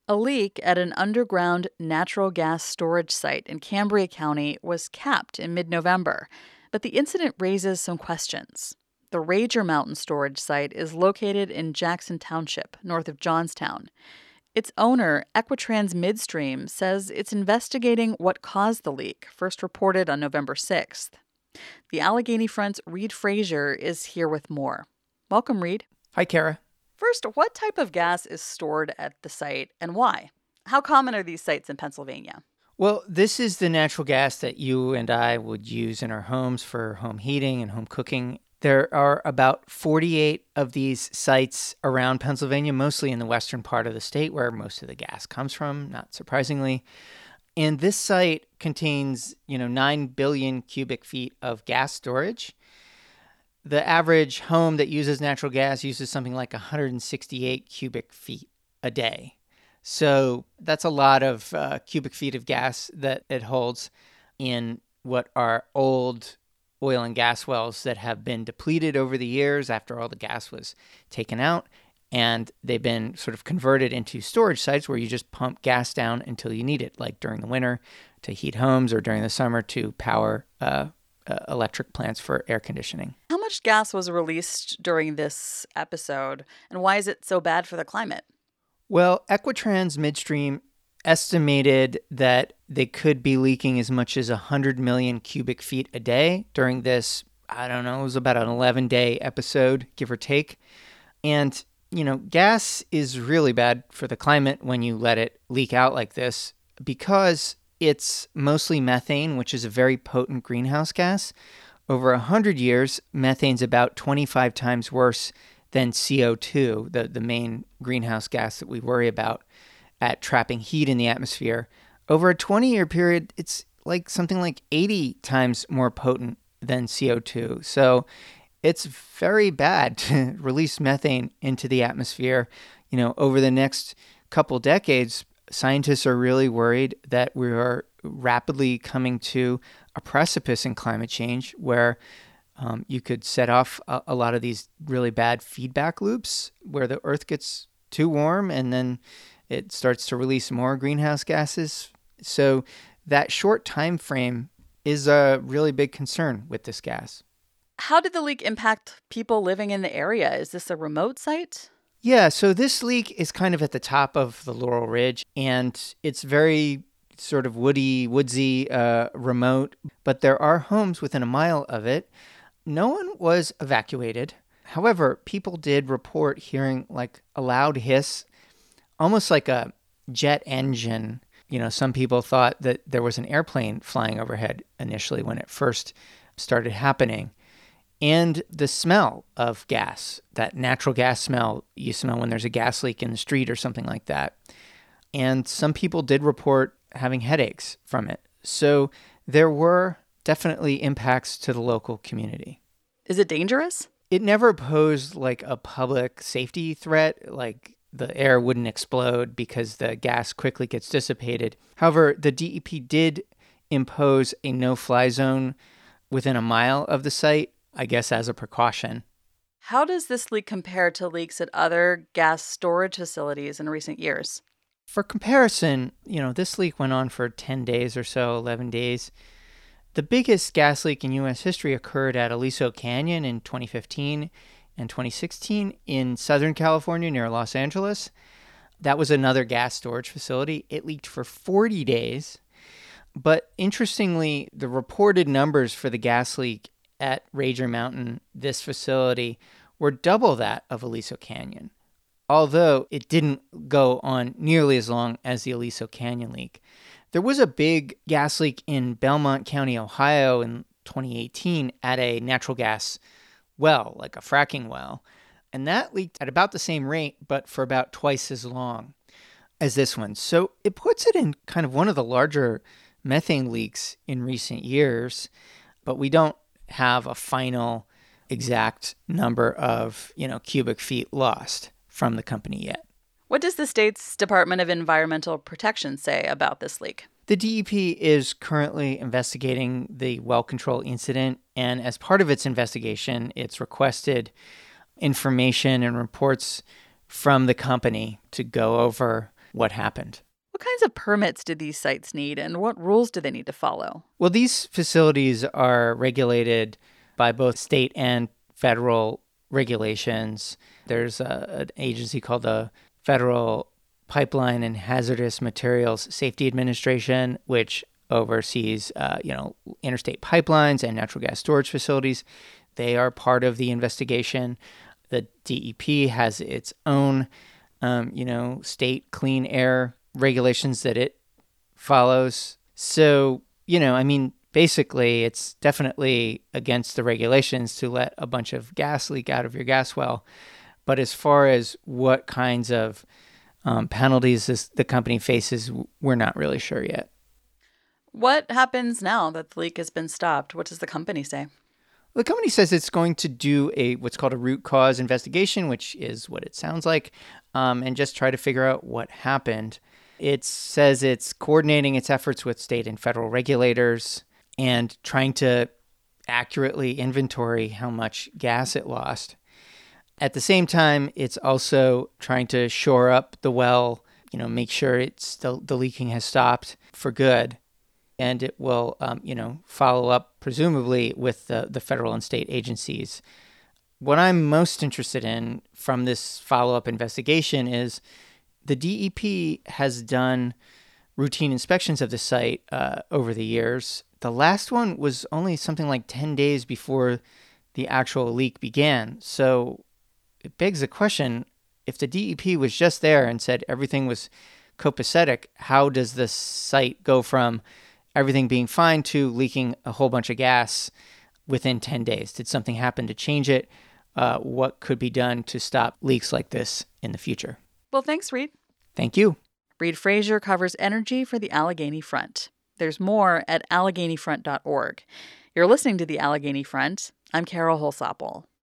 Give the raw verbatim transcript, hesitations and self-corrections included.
A leak at an underground natural gas storage site in Cambria County was capped in mid November, but the incident raises some questions. The Rager Mountain storage site is located in Jackson Township, north of Johnstown. Its owner, Equitrans Midstream, says it's investigating what caused the leak, first reported on November sixth. The Allegheny Front's Reed Frazier is here with more. Welcome, Reed. Hi, Kara. First, what type of gas is stored at the site and why? How common are these sites in Pennsylvania? Well, this is the natural gas that you and I would use in our homes for home heating and home cooking. There are about forty-eight of these sites around Pennsylvania, mostly in the western part of the state where most of the gas comes from, not surprisingly. And this site contains, you know, nine billion cubic feet of gas storage. The average home that uses natural gas uses something like one hundred sixty-eight cubic feet a day. So that's a lot of uh, cubic feet of gas that it holds in what are old oil and gas wells that have been depleted over the years after all the gas was taken out. And they've been sort of converted into storage sites where you just pump gas down until you need it, like during the winter to heat homes or during the summer to power uh, uh, electric plants for air conditioning. How much gas was released during this episode, and why is it so bad for the climate? Well, Equitrans Midstream estimated that they could be leaking as much as one hundred million cubic feet a day during this, I don't know, it was about an eleven-day episode, give or take. And, you know, gas is really bad for the climate when you let it leak out like this because it's mostly methane, which is a very potent greenhouse gas. Over one hundred years, methane's about twenty-five times worse than C O two, the, the main greenhouse gas that we worry about at trapping heat in the atmosphere. Over a twenty-year period, it's like something like eighty times more potent than C O two. So it's very bad to release methane into the atmosphere. You know, over the next couple decades, scientists are really worried that we are rapidly coming to a precipice in climate change where um, you could set off a, a lot of these really bad feedback loops where the Earth gets too warm and then it starts to release more greenhouse gases. So that short time frame is a really big concern with this gas. How did the leak impact people living in the area? Is this a remote site? Yeah, so this leak is kind of at the top of the Laurel Ridge, and it's very sort of woody, woodsy, uh, remote, but there are homes within a mile of it. No one was evacuated. However, people did report hearing like a loud hiss, almost like a jet engine. You know, some people thought that there was an airplane flying overhead initially when it first started happening. And the smell of gas, that natural gas smell you smell when there's a gas leak in the street or something like that. And some people did report having headaches from it. So there were definitely impacts to the local community. Is it dangerous? It never posed like a public safety threat, like the air wouldn't explode because the gas quickly gets dissipated. However, the D E P did impose a no-fly zone within a mile of the site, I guess as a precaution. How does this leak compare to leaks at other gas storage facilities in recent years? For comparison, you know, this leak went on for ten days or so, eleven days. The biggest gas leak in U S history occurred at Aliso Canyon in twenty fifteen and twenty sixteen in Southern California near Los Angeles. That was another gas storage facility. It leaked for forty days. But interestingly, the reported numbers for the gas leak at Rager Mountain, this facility, were double that of Aliso Canyon, although it didn't go on nearly as long as the Aliso Canyon leak. There was a big gas leak in Belmont County, Ohio in twenty eighteen at a natural gas well, like a fracking well, and that leaked at about the same rate, but for about twice as long as this one. So it puts it in kind of one of the larger methane leaks in recent years, but we don't have a final exact number of, you know, cubic feet lost from the company yet. What does the state's Department of Environmental Protection say about this leak? The D E P is currently investigating the well control incident, and as part of its investigation, it's requested information and reports from the company to go over what happened. What kinds of permits do these sites need, and what rules do they need to follow? Well, these facilities are regulated by both state and federal regulations. There's a, an agency called the Federal Pipeline and Hazardous Materials Safety Administration, which oversees, uh, you know, interstate pipelines and natural gas storage facilities. They are part of the investigation. The D E P has its own, um, you know, state clean air regulations that it follows. So, you know, I mean, basically, it's definitely against the regulations to let a bunch of gas leak out of your gas well. But as far as what kinds of um, penalties this, the company faces, we're not really sure yet. What happens now that the leak has been stopped? What does the company say? The company says it's going to do a what's called a root cause investigation, which is what it sounds like, um, and just try to figure out what happened. It says it's coordinating its efforts with state and federal regulators and trying to accurately inventory how much gas it lost. At the same time, it's also trying to shore up the well, you know, make sure it's the, the leaking has stopped for good. And it will, um, you know, follow up, presumably, with the, the federal and state agencies. What I'm most interested in from this follow-up investigation is the D E P has done routine inspections of the site uh, over the years. The last one was only something like ten days before the actual leak began. So it begs the question, if the D E P was just there and said everything was copacetic, how does the site go from everything being fine to leaking a whole bunch of gas within ten days? Did something happen to change it? Uh, what could be done to stop leaks like this in the future? Well, thanks, Reed. Thank you. Reed Frazier covers energy for the Allegheny Front. There's more at allegheny front dot org. You're listening to the Allegheny Front. I'm Carol Holsapple.